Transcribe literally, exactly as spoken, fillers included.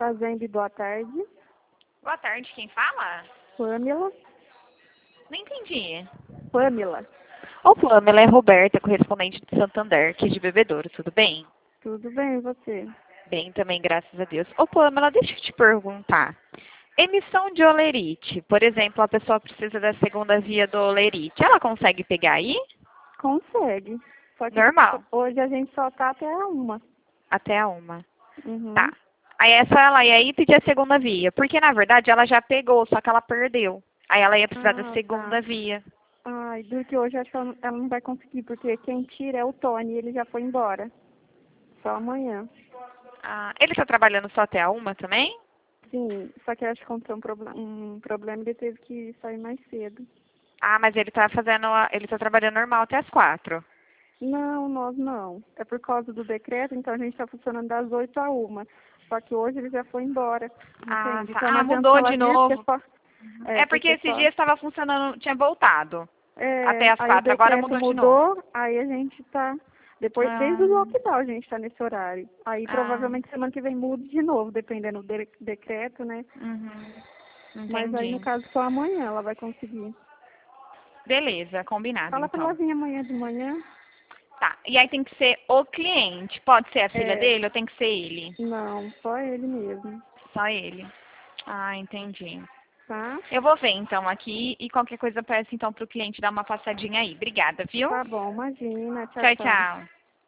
Fazendo boa tarde. Boa tarde, quem fala? Pamela. Não entendi. Pamela. Ô, Pamela, é Roberta, correspondente de Santander, aqui de Bebedouro, tudo bem? Tudo bem, e você? Bem também, graças a Deus. Ô, Pamela, deixa eu te perguntar. Emissão de olerite, por exemplo, a pessoa precisa da segunda via do olerite, ela consegue pegar aí? Consegue. Só que Normal, hoje a gente só tá até a uma. até a uma. Uhum. Tá. Aí é só ela ir aí pedir a segunda via, porque na verdade ela já pegou, só que ela perdeu. Aí ela ia precisar da Ah, segunda tá. via. Ai, porque hoje acho que ela não ela não vai conseguir, porque quem tira é o Tony, ele já foi embora. Só amanhã. Ah, ele tá trabalhando só até a uma também? Sim, só que acho que aconteceu um, proble um problema e ele teve que sair mais cedo. Ah, mas ele tá fazendo, a- ele tá trabalhando normal até as quatro. Não, nós não. É por causa do decreto, então a gente está funcionando das oito a uma. Só que hoje ele já foi embora, Ah, entende? tá. Então não Ah, adianta mudou ela de vir, porque novo. só... É, É porque porque esses só... dias estava funcionando, tinha voltado É, até as aí o quatro, agora decreto mudou de novo. mudou, aí a gente tá... Depois, Ah, desde o lockdown a gente tá nesse horário. Aí ah, provavelmente semana que vem muda de novo, dependendo do de- decreto, né? uhum, Mas aí no entendi. caso só amanhã ela vai conseguir. Beleza, combinado Fala pra ela então. vir amanhã de manhã. Tá, e aí tem que ser o cliente, pode ser a filha É, dele ou tem que ser ele? não, só ele mesmo, Só ele. Ah, entendi. tá? Eu vou ver então aqui e qualquer coisa eu peço então pro cliente dar uma passadinha aí. Obrigada, viu? Tá bom, imagina. Tchau, Tchau, tchau. tchau.